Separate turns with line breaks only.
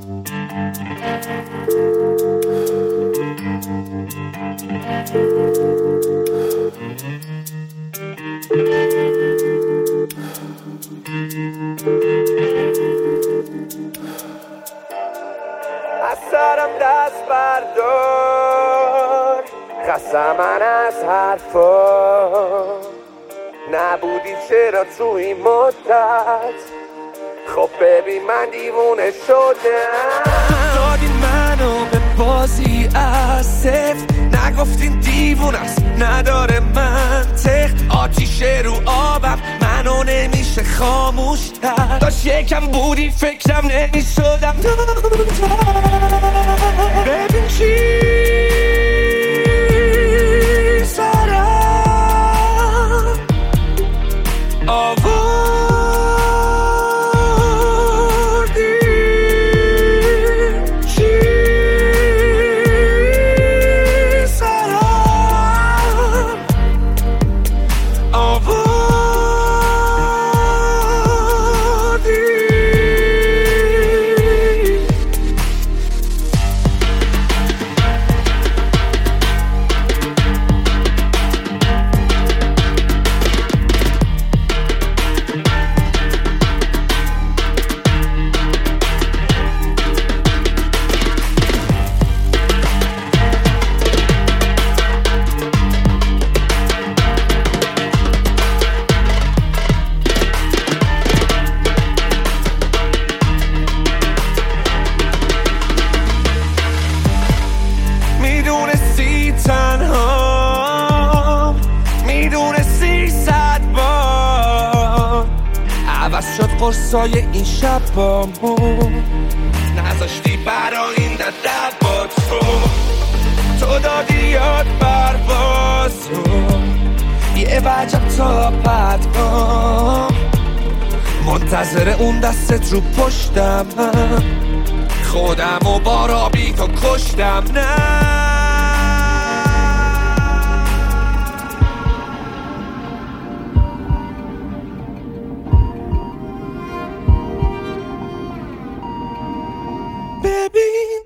از سرم دست بردار، خستم من از حرفا. نبودی چرا تو این مدت؟ خب ببین من دیوونه شدم.
دادین منو به بازی از صفر، نگفتین دیوونه است نداره منطق. آتیش رو آبم منو نمیشه خاموش کرد. داشت یکم بودی فکرم نمیشدم. ببین چی سرم آوردی، چی سرم آوردی. میدونستی تنها، میدونستی 100 بار عوض شد قرصای این شبامون. نذاشتی برا این دبات تو دادی یاد پروازو. یه وجب تا پدگام منتظر اون دستت رو پشتم. خودم و بارا بی تو کشتم. نه ببین